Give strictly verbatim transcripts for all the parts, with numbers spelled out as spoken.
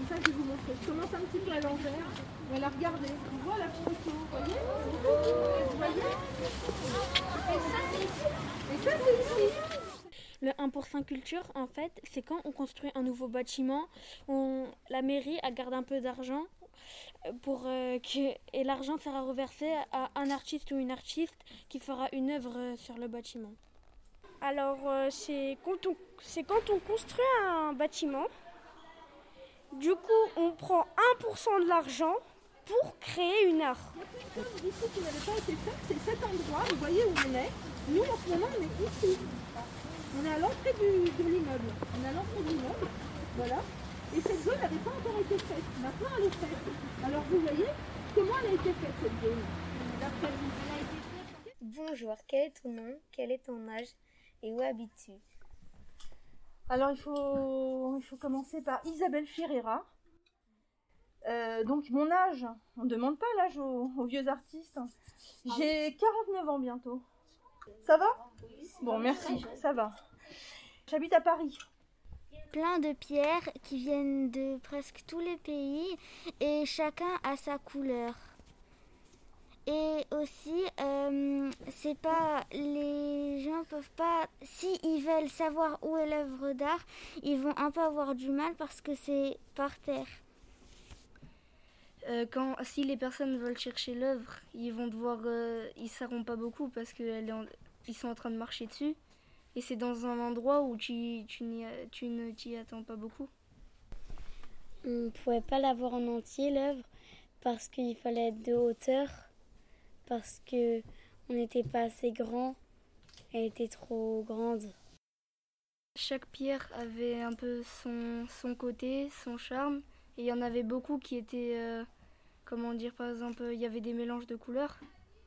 Comme ça, je vais vous montrer. Je commence un petit peu à l'envers. Voilà, regardez. On voit la photo, vous voyez? Vous voyez? Et ça, c'est ici. Et ça, c'est ici. Le un pour cent culture, en fait, c'est quand on construit un nouveau bâtiment, on, la mairie elle garde un peu d'argent pour euh, que, et l'argent sera reversé à un artiste ou une artiste qui fera une œuvre sur le bâtiment. Alors, euh, c'est quand on, c'est quand on construit un bâtiment. Du coup, on prend un pour cent de l'argent pour créer une art. Ici, qui n'avait pas été fait, c'est cet endroit, vous voyez où on est. Nous, en ce moment, on est ici. On est à l'entrée du, de l'immeuble. On est à l'entrée de l'immeuble, voilà. Et cette zone n'avait pas encore été faite. Maintenant, elle est faite. Alors, vous voyez comment elle a été faite, cette zone. Bonjour, quel est ton nom, quel est ton âge et où habites-tu? Alors, il faut, il faut commencer par Isabelle Ferreira. Euh, donc, mon âge, on ne demande pas l'âge aux, aux vieux artistes. J'ai quarante-neuf ans bientôt. Ça va? Bon, merci, ça va. J'habite à Paris. Plein de pierres qui viennent de presque tous les pays et chacun a sa couleur. Et aussi, euh, c'est pas, les gens peuvent pas, si ils veulent savoir où est l'œuvre d'art, ils vont un peu avoir du mal parce que c'est par terre. Euh, quand, si les personnes veulent chercher l'œuvre, ils vont devoir, euh, ils ne sauront pas beaucoup parce qu'ils sont en train de marcher dessus. Et c'est dans un endroit où tu, tu, tu ne t'y attends pas beaucoup. On ne pouvait pas la voir en entier, l'œuvre, parce qu'il fallait être de hauteur, parce qu'on n'était pas assez grand, elle était trop grande. Chaque pierre avait un peu son, son côté, son charme, et il y en avait beaucoup qui étaient, euh, comment dire, par exemple, il y avait des mélanges de couleurs.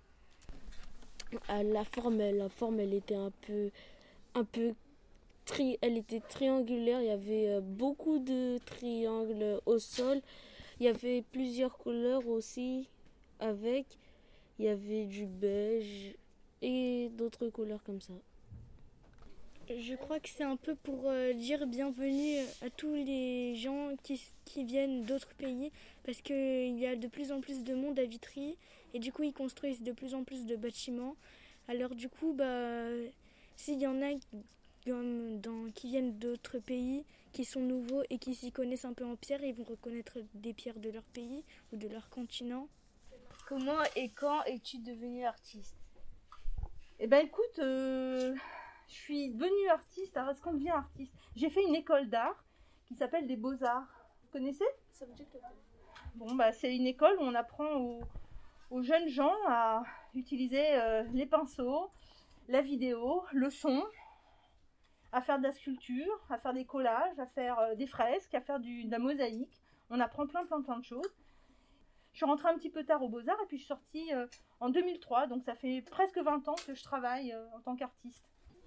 La forme, la forme, elle était un peu... un peu tri, elle était triangulaire, il y avait beaucoup de triangles au sol, il y avait plusieurs couleurs aussi avec, il y avait du beige et d'autres couleurs comme ça. Je crois que c'est un peu pour euh, dire bienvenue à tous les gens qui, qui viennent d'autres pays parce qu'il y a de plus en plus de monde à Vitry et du coup ils construisent de plus en plus de bâtiments. Alors du coup, bah, s'il y en a Dans, qui viennent d'autres pays, qui sont nouveaux et qui s'y connaissent un peu en pierre, ils vont reconnaître des pierres de leur pays ou de leur continent. Comment et quand es-tu devenue artiste? Eh ben écoute, euh, je suis devenue artiste. Alors est-ce qu'on devient artiste? J'ai fait une école d'art qui s'appelle des Beaux-Arts. Vous connaissez? Ça me dit que... Bon, bah, c'est une école où on apprend aux, aux jeunes gens à utiliser euh, les pinceaux, la vidéo, le son, à faire de la sculpture, à faire des collages, à faire euh, des fresques, à faire du, de la mosaïque. On apprend plein plein plein de choses. Je suis rentrée un petit peu tard aux Beaux-Arts et puis je suis sortie euh, en deux mille trois, donc ça fait presque vingt ans que je travaille euh, en tant qu'artiste.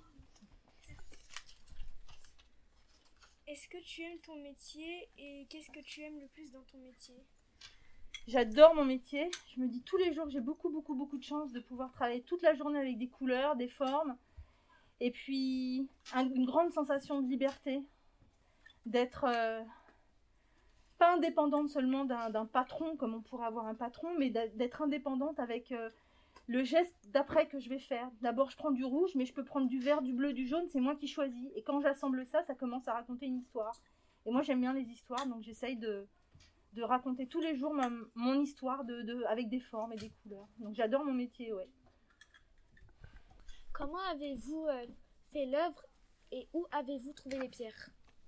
Est-ce que tu aimes ton métier et qu'est-ce que tu aimes le plus dans ton métier? J'adore mon métier. Je me dis tous les jours que j'ai beaucoup beaucoup beaucoup de chance de pouvoir travailler toute la journée avec des couleurs, des formes. Et puis, un, une grande sensation de liberté, d'être euh, pas indépendante seulement d'un, d'un patron, comme on pourrait avoir un patron, mais d'être indépendante avec euh, le geste d'après que je vais faire. D'abord, je prends du rouge, mais je peux prendre du vert, du bleu, du jaune, c'est moi qui choisis. Et quand j'assemble ça, ça commence à raconter une histoire. Et moi, j'aime bien les histoires, donc j'essaye de, de raconter tous les jours ma, mon histoire de, de, avec des formes et des couleurs. Donc j'adore mon métier, ouais. Comment avez-vous euh, fait l'œuvre et où avez-vous trouvé les pierres?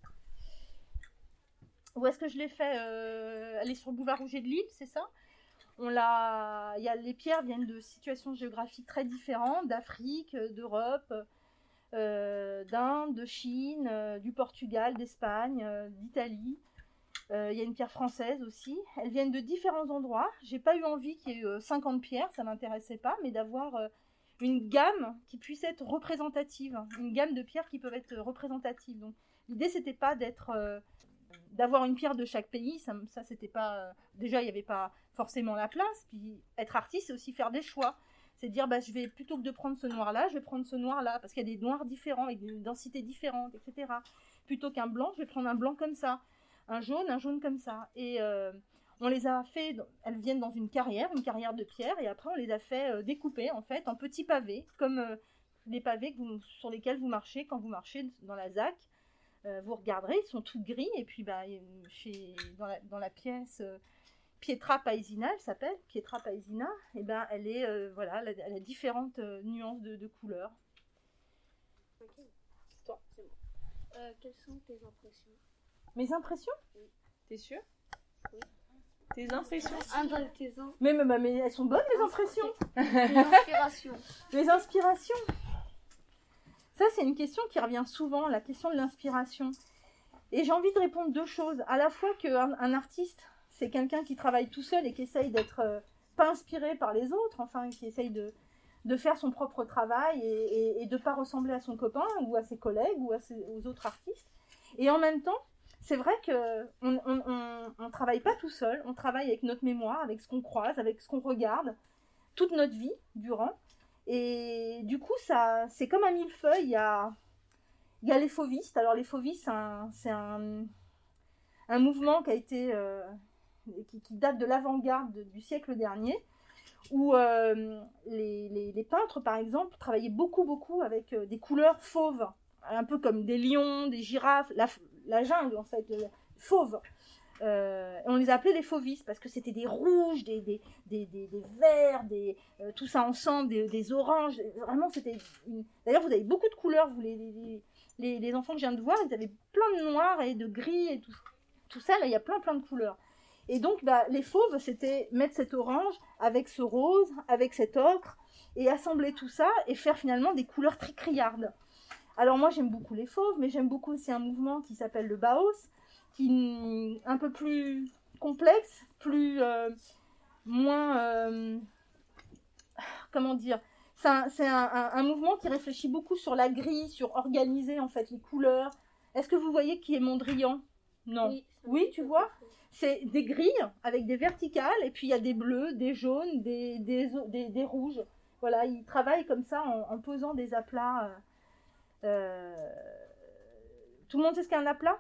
Où est-ce que je l'ai fait? euh, Elle est sur le boulevard Rouget de Lille, c'est ça? On l'a, il y a, les pierres viennent de situations géographiques très différentes, d'Afrique, d'Europe, euh, d'Inde, de Chine, euh, du Portugal, d'Espagne, euh, d'Italie. Euh, il y a une pierre française aussi. Elles viennent de différents endroits. J'ai pas eu envie qu'il y ait euh, cinquante pierres, ça m'intéressait pas, mais d'avoir... Euh, une gamme qui puisse être représentative, une gamme de pierres qui peuvent être représentatives. Donc l'idée c'était pas d'être, euh, d'avoir une pierre de chaque pays, ça, ça c'était pas, euh, déjà il n'y avait pas forcément la place. Puis être artiste c'est aussi faire des choix, c'est dire bah je vais plutôt que de prendre ce noir là, je vais prendre ce noir là parce qu'il y a des noirs différents avec des densités différentes, et cetera. Plutôt qu'un blanc, je vais prendre un blanc comme ça. un jaune, un jaune comme ça. Et euh, on les a fait, elles viennent dans une carrière, une carrière de pierre, et après on les a fait euh, découper en fait en petits pavés, comme euh, les pavés que vous, sur lesquels vous marchez quand vous marchez dans la Z A C. Euh, vous regarderez, ils sont tous gris, et puis bah, chez, dans, la, dans la pièce euh, Pietra Paesina, elle s'appelle, Pietra Paesina, et ben elle est, euh, voilà, elle a, elle a différentes euh, nuances de, de couleurs. Ok, toi, c'est bon. Euh, quelles sont tes impressions? Mes impressions? Oui. T'es sûre? Oui. Tes impressions? Un de tes in- mais, mais, mais elles sont bonnes, mes impressions. tes inspirations. Les inspirations. Ça, c'est une question qui revient souvent, la question de l'inspiration. Et j'ai envie de répondre deux choses. À la fois qu'un un artiste, c'est quelqu'un qui travaille tout seul et qui essaye d'être euh, pas inspiré par les autres, enfin, qui essaye de, de faire son propre travail et, et, et de ne pas ressembler à son copain ou à ses collègues ou à ses, aux autres artistes. Et en même temps, c'est vrai qu'on ne travaille pas tout seul, on travaille avec notre mémoire, avec ce qu'on croise, avec ce qu'on regarde, toute notre vie durant. Et du coup, ça, c'est comme un millefeuille. Il y a, il y a les fauvistes. Alors, les fauvistes, c'est un, c'est un, un mouvement qui a été, euh, qui, qui date de l'avant-garde du siècle dernier, où euh, les, les, les peintres, par exemple, travaillaient beaucoup, beaucoup avec des couleurs fauves, un peu comme des lions, des girafes, la, la jungle, en fait, fauve. Euh, on les appelait les fauvistes parce que c'était des rouges, des, des, des, des, des verts, des, euh, tout ça ensemble, des, des oranges. Vraiment, c'était une... D'ailleurs, vous avez beaucoup de couleurs, vous, les, les, les, les enfants que je viens de voir, ils avaient plein de noir et de gris et tout, tout ça. Là, il y a plein, plein de couleurs. Et donc, bah, les fauves, c'était mettre cet orange avec ce rose, avec cet ocre, et assembler tout ça et faire finalement des couleurs très criardes. Alors, moi, j'aime beaucoup les fauves, mais j'aime beaucoup aussi un mouvement qui s'appelle le Bauhaus, qui est un peu plus complexe, plus euh, moins euh, comment dire, c'est un, c'est un, un, un mouvement qui réfléchit beaucoup sur la grille, sur organiser en fait les couleurs. Est-ce que vous voyez qui est Mondrian? Non. Oui, oui, tu vois, c'est des grilles avec des verticales et puis il y a des bleus, des jaunes, des, des, des, des rouges. Voilà, ils travaillent comme ça en, en posant des aplats. Euh, euh... Tout le monde sait ce qu'est un aplat?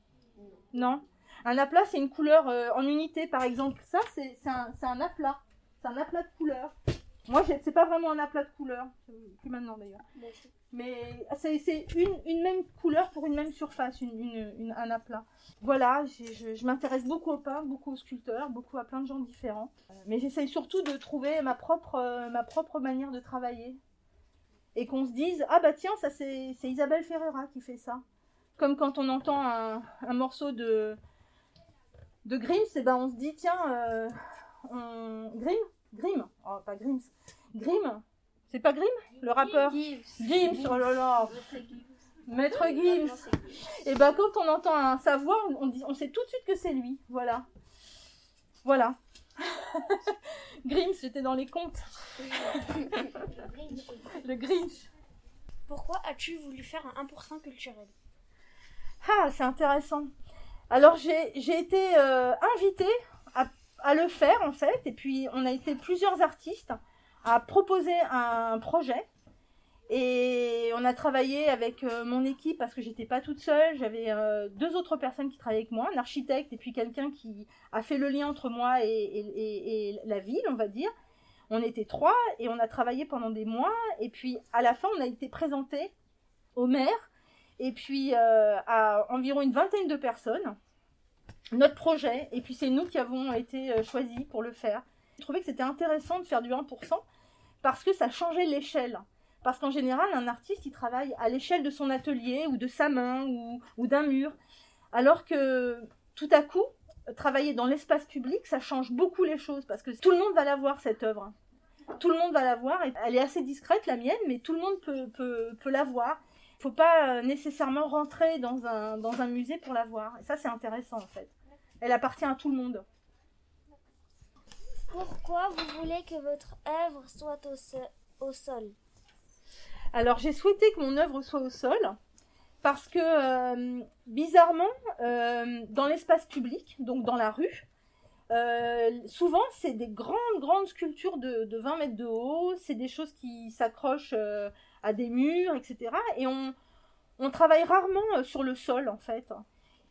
Non. Un aplat, c'est une couleur euh, en unité, par exemple. Ça, c'est un, un aplat. C'est un aplat de couleurs. Moi, c'est pas vraiment un aplat de couleurs. Plus maintenant, d'ailleurs. Mais c'est une, une même couleur pour une même surface, une, une, une, un aplat. Voilà, je, je m'intéresse beaucoup aux peintres, beaucoup aux sculpteurs, beaucoup à plein de gens différents. Euh, mais j'essaye surtout de trouver ma propre, euh, ma propre manière de travailler. Et qu'on se dise, ah bah tiens, ça c'est Isabelle Ferreira qui fait ça. Comme quand on entend un, un morceau de, de Grimm, et ben on se dit, tiens, euh, on... Grimm Grimm Oh, pas Grimm. Grimm C'est pas Grimm, le rappeur? Gims, oh là là. Maître Gims. Et ben quand on entend un, sa voix, on, on, dit, on sait tout de suite que c'est lui. Voilà. Voilà. Grimm, j'étais dans les contes. Le Grinch. Pourquoi as-tu voulu faire un un pour cent culturel? Ah, c'est intéressant. Alors, j'ai été euh, invitée à, à le faire, en fait. Et puis, on a été plusieurs artistes à proposer un projet. Et on a travaillé avec euh, mon équipe parce que j'étais pas toute seule. J'avais euh, deux autres personnes qui travaillaient avec moi, un architecte et puis quelqu'un qui a fait le lien entre moi et, et, et, et la ville, on va dire. On était trois et on a travaillé pendant des mois. Et puis, à la fin, on a été présenté au maire. Et puis, euh, à environ une vingtaine de personnes, notre projet. Et puis, c'est nous qui avons été euh, choisis pour le faire. Je trouvais que c'était intéressant de faire du un pour cent parce que ça changeait l'échelle. Parce qu'en général, un artiste, il travaille à l'échelle de son atelier ou de sa main ou, ou d'un mur. Alors que, tout à coup, travailler dans l'espace public, ça change beaucoup les choses. Parce que tout le monde va la voir, cette œuvre. Tout le monde va la voir. Elle est assez discrète, la mienne, mais tout le monde peut, peut, peut la voir. Il ne faut pas nécessairement rentrer dans un, dans un musée pour la voir. Et ça, c'est intéressant, en fait. Elle appartient à tout le monde. Pourquoi vous voulez que votre œuvre soit au, so au sol? Alors, j'ai souhaité que mon œuvre soit au sol parce que, euh, bizarrement, euh, dans l'espace public, donc dans la rue, euh, souvent, c'est des grandes, grandes sculptures de, de vingt mètres de haut. C'est des choses qui s'accrochent euh, à des murs, et cetera. Et on, on travaille rarement sur le sol, en fait.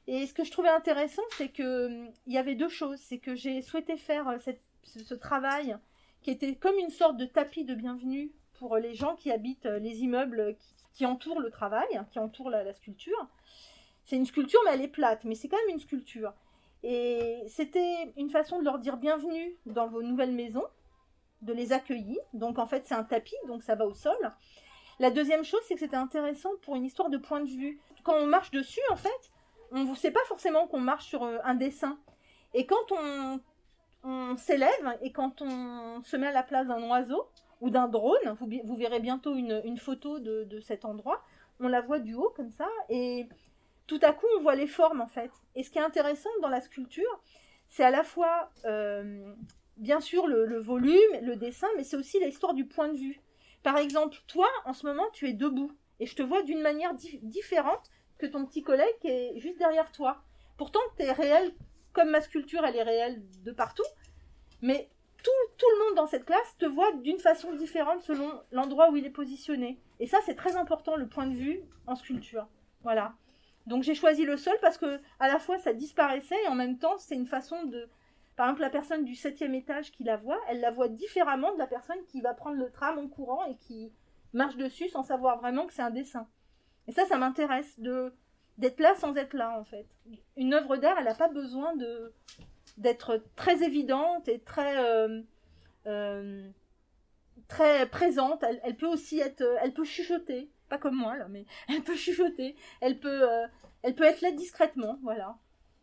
Et ce que je trouvais intéressant, c'est qu'il y avait deux choses. C'est que j'ai souhaité faire cette, ce, ce travail qui était comme une sorte de tapis de bienvenue pour les gens qui habitent les immeubles qui, qui entourent le travail, qui entourent la, la sculpture. C'est une sculpture, mais elle est plate, mais c'est quand même une sculpture. Et c'était une façon de leur dire bienvenue dans vos nouvelles maisons, de les accueillir. Donc en fait, c'est un tapis, donc ça va au sol. La deuxième chose, c'est que c'était intéressant pour une histoire de point de vue. Quand on marche dessus, en fait, on ne sait pas forcément qu'on marche sur un dessin. Et quand on, on s'élève et quand on se met à la place d'un oiseau ou d'un drone, vous, vous verrez bientôt une, une photo de, de cet endroit, on la voit du haut comme ça, et tout à coup on voit les formes en fait. Et ce qui est intéressant dans la sculpture, c'est à la fois, euh, bien sûr, le, le volume, le dessin, mais c'est aussi l'histoire du point de vue. Par exemple, toi, en ce moment, tu es debout, et je te vois d'une manière di- différente que ton petit collègue qui est juste derrière toi. Pourtant, tu es réel, comme ma sculpture, elle est réelle de partout, mais tout, tout le monde dans cette classe te voit d'une façon différente selon l'endroit où il est positionné. Et ça, c'est très important, le point de vue en sculpture. Voilà. Donc j'ai choisi le sol parce que à la fois ça disparaissait et en même temps c'est une façon de... Par exemple, la personne du septième étage qui la voit, elle la voit différemment de la personne qui va prendre le tram en courant et qui marche dessus sans savoir vraiment que c'est un dessin. Et ça, ça m'intéresse de, d'être là sans être là, en fait. Une œuvre d'art, elle n'a pas besoin de, d'être très évidente et très, euh, euh, très présente. Elle, elle peut aussi être... Elle peut chuchoter. Pas comme moi, là, mais elle peut chuchoter. Elle peut, euh, elle peut être là discrètement, voilà.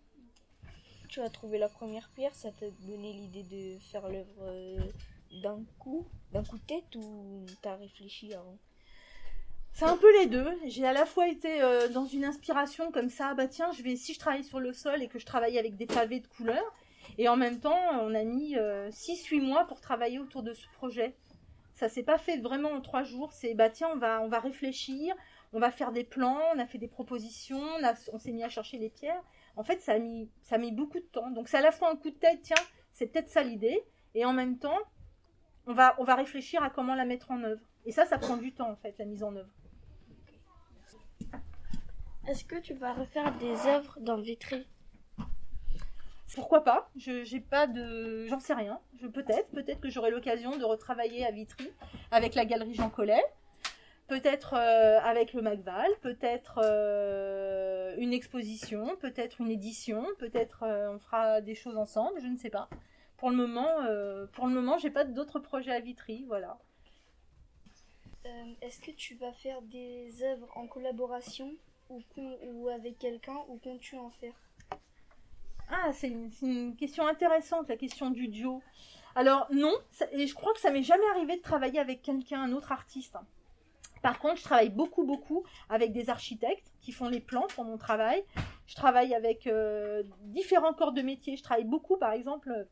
Tu as trouvé la première pierre, ça t'a donné l'idée de faire l'œuvre euh, d'un coup, d'un coup de tête ou t'as réfléchi avant? C'est un peu les deux. J'ai à la fois été euh, dans une inspiration comme ça, bah tiens, je vais, si je travaille sur le sol et que je travaille avec des pavés de couleurs, et en même temps, on a mis euh, six huit mois pour travailler autour de ce projet. Ça s'est pas fait vraiment en trois jours, c'est bah tiens, on va, on va réfléchir, on va faire des plans, on a fait des propositions, on, a, on s'est mis à chercher les pierres. En fait, ça a mis, ça a mis beaucoup de temps. Donc c'est à la fois un coup de tête, tiens, c'est peut-être ça l'idée, et en même temps, on va, on va réfléchir à comment la mettre en œuvre. Et ça, ça prend du temps en fait, la mise en œuvre. Est-ce que tu vas refaire des œuvres dans Vitry? Pourquoi pas? Je j'ai pas de, j'en sais rien. Je peut-être, peut-être que j'aurai l'occasion de retravailler à Vitry avec la galerie Jean Collet, peut-être euh, avec le Macval, peut-être euh, une exposition, peut-être une édition, peut-être euh, on fera des choses ensemble, je ne sais pas. Pour le moment, euh, pour le moment, j'ai pas d'autres projets à Vitry, voilà. Euh, est-ce que tu vas faire des œuvres en collaboration ou, ou avec quelqu'un ou comptes-tu en faire? Ah, c'est une, c'est une question intéressante, la question du duo. Alors non, ça, et je crois que ça m'est jamais arrivé de travailler avec quelqu'un, un autre artiste. Par contre, je travaille beaucoup, beaucoup avec des architectes qui font les plans pour mon travail. Je travaille avec euh, différents corps de métier. Je travaille beaucoup, par exemple,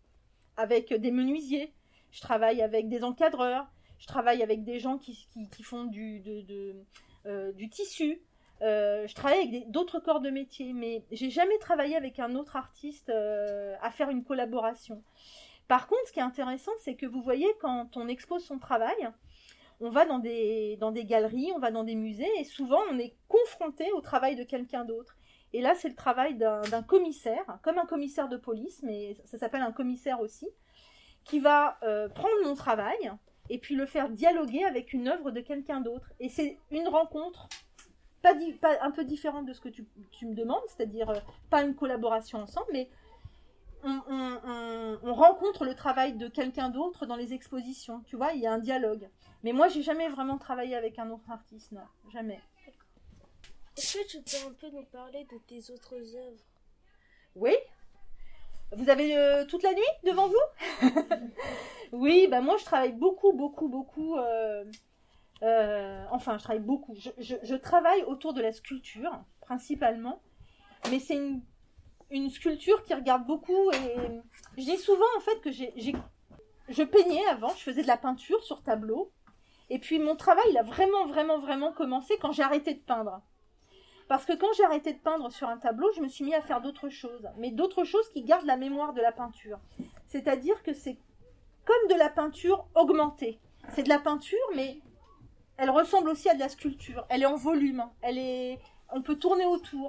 avec des menuisiers. Je travaille avec des encadreurs. Je travaille avec des gens qui, qui, qui font du, de, de, euh, du tissu. Euh, je travaille avec des, d'autres corps de métier, mais j'ai jamais travaillé avec un autre artiste euh, à faire une collaboration. Par contre, ce qui est intéressant, c'est que vous voyez, quand on expose son travail, on va dans des, dans des galeries, on va dans des musées, et souvent on est confronté au travail de quelqu'un d'autre. Et là, c'est le travail d'un, d'un commissaire, comme un commissaire de police, mais ça s'appelle un commissaire aussi, qui va euh, prendre mon travail et puis le faire dialoguer avec une œuvre de quelqu'un d'autre. Et c'est une rencontre Pas, di- pas un peu différente de ce que tu, tu me demandes, c'est-à-dire euh, pas une collaboration ensemble, mais on, on, on, on rencontre le travail de quelqu'un d'autre dans les expositions, tu vois, il y a un dialogue. Mais moi, j'ai jamais vraiment travaillé avec un autre artiste, non, jamais. Est-ce que tu peux un peu nous parler de tes autres œuvres? Oui? Vous avez euh, toute la nuit devant vous? Oui, bah moi, je travaille beaucoup, beaucoup, beaucoup... Euh, Euh, enfin, je travaille beaucoup. Je, je, je travaille autour de la sculpture, principalement. Mais c'est une, une sculpture qui regarde beaucoup. Et je dis souvent, en fait, que j'ai, j'ai, je peignais avant. Je faisais de la peinture sur tableau. Et puis, mon travail, il a vraiment, vraiment, vraiment commencé quand j'ai arrêté de peindre. Parce que quand j'ai arrêté de peindre sur un tableau, je me suis mis à faire d'autres choses. Mais d'autres choses qui gardent la mémoire de la peinture. C'est-à-dire que c'est comme de la peinture augmentée. C'est de la peinture, mais... elle ressemble aussi à de la sculpture. Elle est en volume. Elle est... on peut tourner autour.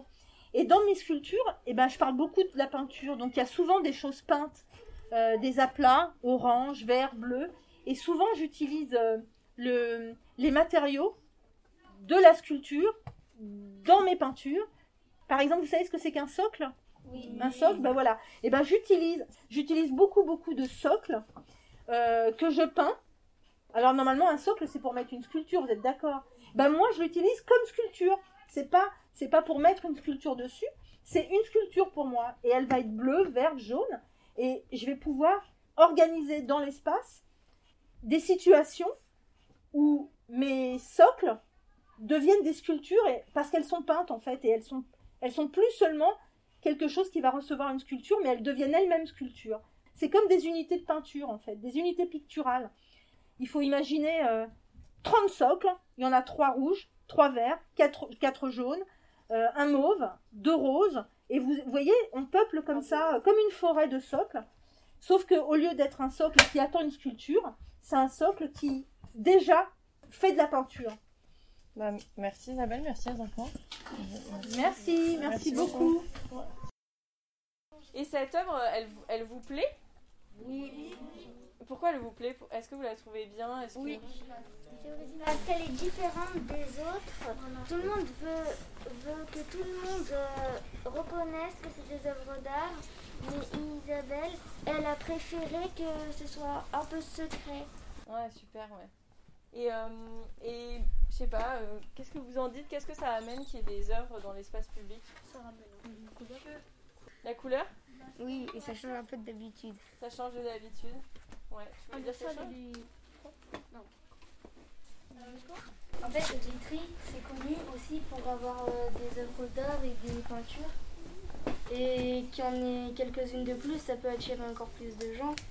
Et dans mes sculptures, eh ben, je parle beaucoup de la peinture. Donc, il y a souvent des choses peintes, euh, des aplats, orange, vert, bleu. Et souvent, j'utilise euh, le, les matériaux de la sculpture dans mes peintures. Par exemple, vous savez ce que c'est qu'un socle ? Oui. Un socle, ben voilà. Et ben, j'utilise, j'utilise beaucoup, beaucoup de socles euh, que je peins. Alors, normalement, un socle, c'est pour mettre une sculpture, vous êtes d'accord ? Ben, moi, je l'utilise comme sculpture. C'est pas, c'est pas pour mettre une sculpture dessus. C'est une sculpture pour moi. Et elle va être bleue, verte, jaune. Et je vais pouvoir organiser dans l'espace des situations où mes socles deviennent des sculptures et, parce qu'elles sont peintes, en fait. Et elles sont, elles sont plus seulement quelque chose qui va recevoir une sculpture, mais elles deviennent elles-mêmes sculptures. C'est comme des unités de peinture, en fait. Des unités picturales. Il faut imaginer euh, trente socles. Il y en a trois rouges, trois verts, quatre, quatre jaunes, euh, un mauve, deux roses. Et vous, vous voyez, on peuple comme ça, euh, comme une forêt de socles. Sauf qu'au lieu d'être un socle qui attend une sculpture, c'est un socle qui, déjà, fait de la peinture. Bah, merci Isabelle, merci les enfants. Merci, merci, merci beaucoup. beaucoup. Et cette œuvre, elle, elle vous plaît ? Oui. Pourquoi elle vous plaît ? Est-ce que vous la trouvez bien ? Est-ce Oui. Que... Parce qu'elle est différente des autres. Tout le monde veut, veut que tout le monde euh, reconnaisse que c'est des œuvres d'art. Mais Isabelle, elle a préféré que ce soit un peu secret. Ouais, super, ouais. Et, euh, et je sais pas, euh, qu'est-ce que vous en dites ? Qu'est-ce que ça amène qu'il y ait des œuvres dans l'espace public ? Ça ramène une couleur. La couleur ? Oui, et ça change un peu d'habitude. Ça change de d'habitude. Ouais, tu veux dire quelque chose ? Non. En fait, Vitry, c'est connu aussi pour avoir euh, des œuvres d'art et des peintures. Et qu'il y en ait quelques-unes de plus, ça peut attirer encore plus de gens.